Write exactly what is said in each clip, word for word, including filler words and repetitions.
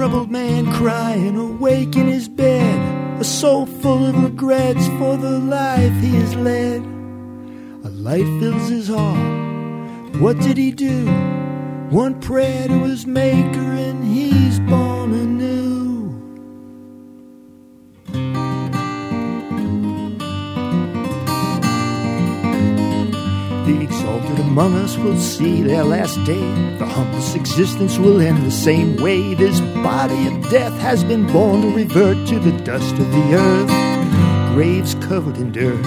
troubled man crying, awake in his bed, a soul full of regrets for the life he has led. A light fills his heart. What did he do? One prayer to his maker and he's born anew. The exalted among us will see their last day. The humblest existence will end the same way. This body of death has been born to revert to the dust of the earth, graves covered in dirt.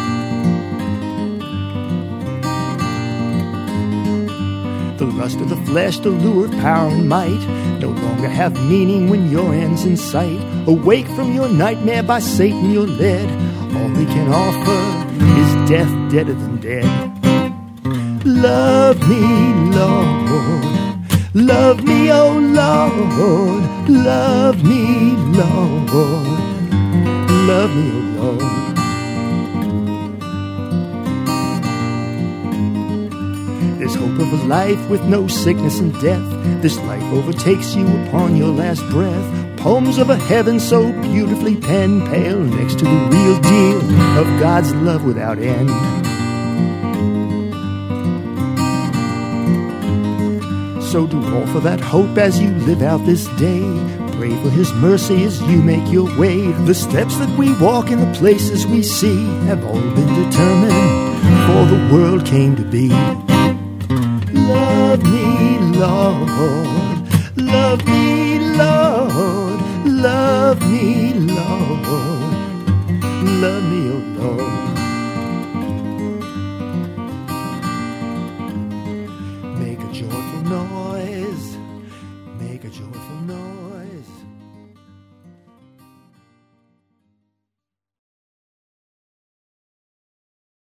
The lust of the flesh, the lure of power and might, no longer have meaning when your end's in sight. Awake from your nightmare, by Satan you're led. All he can offer is death deader than dead. Love me, Lord. Love me, oh Lord. Love me, Lord. Love me, oh Lord. There's hope of a life with no sickness and death. This life overtakes you upon your last breath. Poems of a heaven so beautifully penned, pale next to the real deal of God's love without end. So do all for that hope as you live out this day. Pray for his mercy as you make your way. The steps that we walk and the places we see have all been determined before the world came to be. Love me, Lord. Love me, Lord. Love me, Lord. Love me, oh Lord. Make a joyful noise. Make a joyful noise.